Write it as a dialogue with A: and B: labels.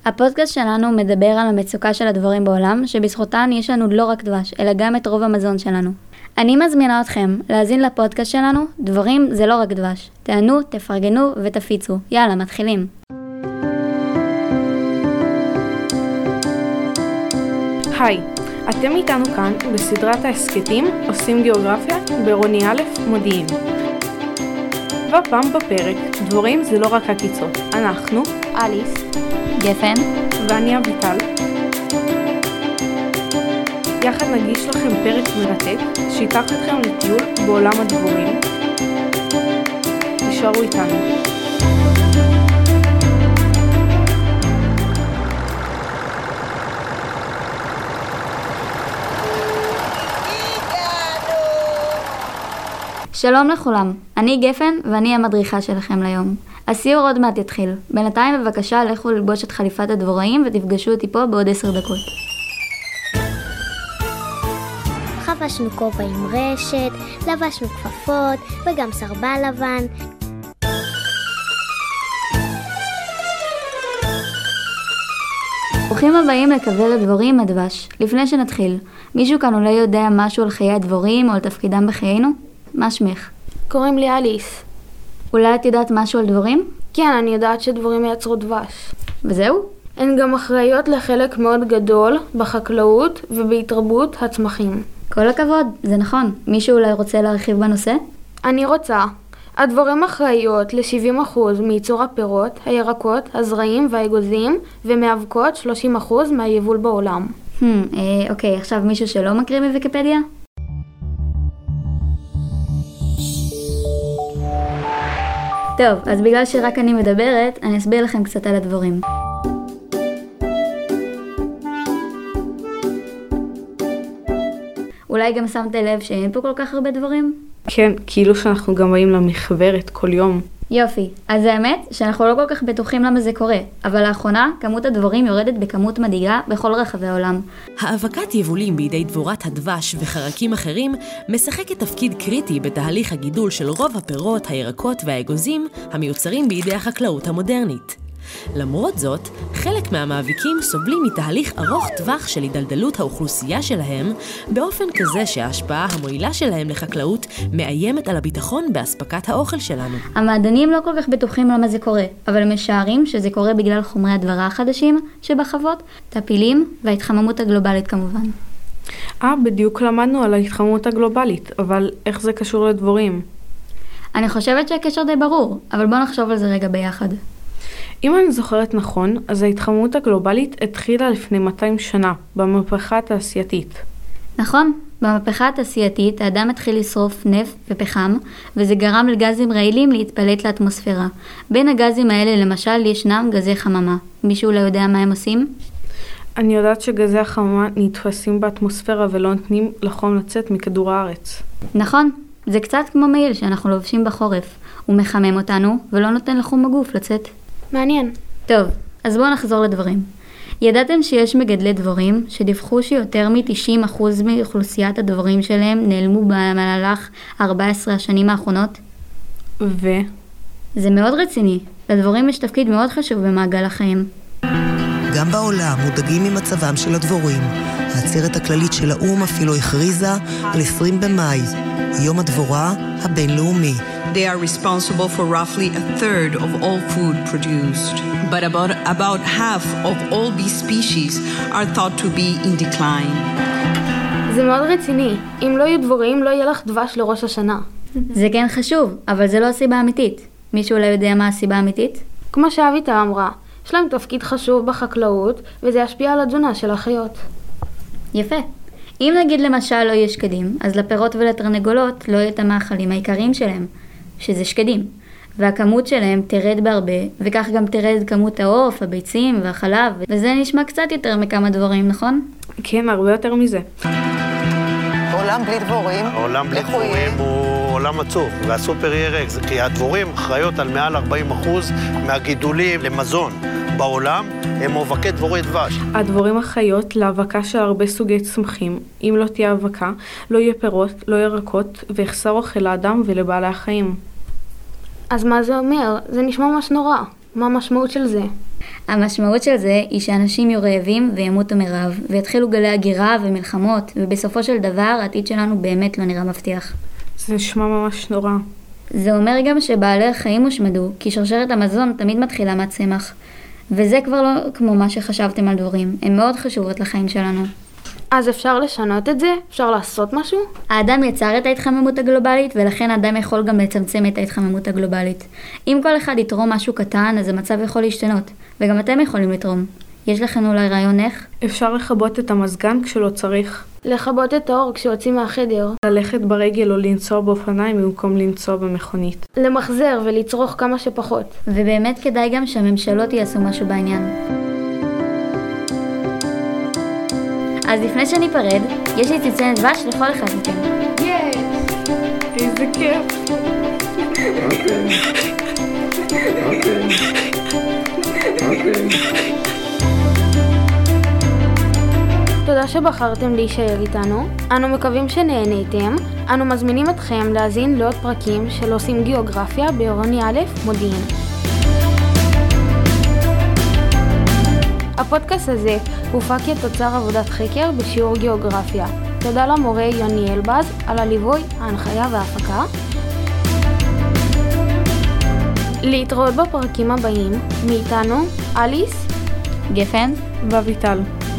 A: הפודקאסט שלנו מדבר על המצוקה של הדבורים בעולם, שבזכותן יש לנו לא רק דבש, אלא גם את רוב המזון שלנו. אני מזמינה אתכם להאזין לפודקאסט שלנו, דבורים זה לא רק דבש. תענו, תפרגנו ותפיצו. יאללה, מתחילים.
B: היי, אתם איתנו כאן בסדרת ההסקטים עושים גיאוגרפיה בעירוני א' מודיעין. והפעם בפרק, דבורים זה לא רק הקיצות. אנחנו,
A: אליס, גפן
B: ואני אביטל. יחד נגיש לכם פרק מרתק שיקח אתכם לטיול בעולם הדבורים. תישארו איתנו.
A: שלום לכולם, אני גפן ואני המדריכה שלכם ליום. הסיור עוד מעט יתחיל. בינתיים בבקשה לכו ללבוש את חליפת הדבוראים ותפגשו אותי פה בעוד 10 דקות.
C: חבשנו כובע עם רשת, לבשנו כפפות וגם סרבל לבן.
A: ברוכים הבאים לכוורת דבורים הדבש. לפני שנתחיל, מישהו כאן אולי יודע משהו על חיי הדבורים או על תפקידם בחיינו? מה שמך?
B: קוראים לי אליס.
A: אולי את יודעת משהו על דבורים?
B: כן, אני יודעת שדבורים מייצרו דבש.
A: וזהו?
B: הן גם אחראיות לחלק מאוד גדול בחקלאות ובהתרבות הצמחים.
A: כל הכבוד, זה נכון. מישהו אולי רוצה להרחיב בנושא?
B: אני רוצה. הדבורים אחראיות ל-70% מייצור הפירות, הירקות, הזרעים והאגוזים, ומאבקות 30% מהיבול בעולם.
A: אוקיי, עכשיו מישהו שלא מקריא מוויקיפדיה? טוב, אז בגלל שרק אני מדברת, אני אסביר לכם קצת על הדבורים. אולי גם שמתם לב שאין פה כל כך הרבה דבורים?
B: כן, כאילו שאנחנו גם באים למחברת כל יום.
A: יופי, אז האמת שאנחנו לא כל כך בטוחים למה זה קורה, אבל לאחרונה כמות הדבורים יורדת בכמות מדאיגה בכל רחבי העולם.
D: האבקת יבולים בידי דבורת הדבש וחרקים אחרים משחקת תפקיד קריטי בתהליך הגידול של רוב הפירות, הירקות והאגוזים המיוצרים בידי החקלאות המודרנית. למרות זאת, חלק מהמאביקים סובלים מתהליך ארוך טווח של הידלדלות האוכלוסייה שלהם, באופן כזה שההשפעה המועילה שלהם לחקלאות מאיימת על הביטחון באספקת האוכל שלנו.
A: המעדנים לא כל כך בטוחים למה זה קורה, אבל הם משערים שזה קורה בגלל חומרי הדברה החדשים שבחוות, טפילים וההתחממות הגלובלית כמובן.
B: בדיוק למדנו על ההתחממות הגלובלית, אבל איך זה קשור לדבורים?
A: אני חושבת שהקשר די ברור, אבל בואו נחשוב על זה רגע ביחד.
B: אם אני זוכרת נכון, אז ההתחממות הגלובלית התחילה לפני 200 שנה, במהפכה התעשייתית.
A: נכון, במהפכה התעשייתית האדם התחיל לשרוף נפט ופחם, וזה גרם לגזים רעילים להתפלט לאטמוספירה. בין הגזים האלה למשל ישנם גזי חממה. מישהו אולי יודע מה הם עושים?
B: אני יודעת שגזי החממה נתפסים באטמוספירה ולא נותנים לחום לצאת מכדור הארץ.
A: נכון, זה קצת כמו מעיל שאנחנו לובשים בחורף. הוא מחמם אותנו ולא נותן לחום הגוף לצאת.
B: מעניין.
A: טוב, אז בואו נחזור לדברים. ידעתם שיש מגדלי דבורים שדיווחו שיותר מ-90% מאוכלוסיית הדבורים שלהם נעלמו במהלך 14 השנים האחרונות? זה מאוד רציני. לדבורים יש תפקיד מאוד חשוב במעגל החיים.
E: גם בעולם מודאגים ממצבם של הדבורים. העצרת הכללית של האו"ם אפילו הכריזה על 20 במאי, יום הדבורה הבינלאומי.
F: They are responsible for roughly a third of all food produced. But about half of all bee species are thought to be in decline.
B: זה מאוד רציני. אם לא יהיו דבורים, לא יהיה לך דבש לראש השנה.
A: זה כן חשוב, אבל זה לא הסיבה האמיתית. מישהו אולי יודע מה הסיבה האמיתית?
B: כמו שאביטל אמרה, יש להם תפקיד חשוב בחקלאות, וזה ישפיע על התזונה של החיות.
A: יפה. אם נגיד למשל לא יהיה שקדים, אז לפירות ולתרנגולות לא יהיה את המאכלים העיקריים שלהם, שזה שקדים. והכמות שלהם תרד בהרבה, וכך גם תרד כמות העוף, הביצים והחלב, וזה נשמע קצת יותר מכמה דברים, נכון?
B: כן, הרבה יותר מזה.
G: עולם בלי דבורים.
H: העולם בלי דבורים הוא עולם עצוב, והסופר יהיה ריק, כי הדבורים אחראיות על מעל 40% מהגידולים למזון בעולם, הם מאבקי דבורי דבש.
B: הדבורים אחראיות להאבקה של הרבה סוגי צמחים. אם לא תהיה האבקה, לא יהיה פירות, לא ירקות, ויחסר אוכל לאדם ולבעלי החיים. אז מה זה אומר? זה נשמע ממש נורא. מה המשמעות של זה?
A: המשמעות של זה היא שאנשים יהיו רעבים וימותו מרעב, ויתחילו גלי הגירה ומלחמות, ובסופו של דבר העתיד שלנו באמת לא נראה מבטיח.
B: זה נשמע ממש נורא.
A: זה אומר גם שבעלי החיים הושמדו, כי שרשרת המזון תמיד מתחילה מהצמח. וזה כבר לא כמו מה שחשבתם על דבורים, הן מאוד חשובות לחיים שלנו.
B: אז אפשר לשנות את זה? אפשר לעשות משהו?
A: האדם יצר את ההתחממות הגלובלית, ולכן האדם יכול גם לצמצם את ההתחממות הגלובלית. אם כל אחד יתרום משהו קטן, אז המצב יכול להשתנות, וגם אתם יכולים לתרום. יש לכם אולי רעיון איך?
B: אפשר לכבות את המזגן כשלא צריך. לכבות את האור כשיוצאים מהחדר. ללכת ברגל או לנסוע באופניים במקום לנסוע במכונית. למחזר ולצרוך כמה שפחות.
A: ובאמת כדאי גם שהממשלות יעשו משהו בעניין. אז לפני שניפרד, יש לי צנצנת דבש לכל אחד מכם.
B: יש! איזה כיף! אוקיי. תודה שבחרתם להישאר איתנו. אנו מקווים שנהניתם. אנו מזמינים אתכם להאזין לעוד פרקים של עושים גיאוגרפיה בעירוני א' מודיעין. הפודקאסט הזה הופק כתוצר עבודת חקר בשיעור גיאוגרפיה. תודה למורה יוני אלבז על הליווי, ההנחיה וההפקה. להתראות בפרקים הבאים מאיתנו, אליס,
A: גפן
B: ואביטל.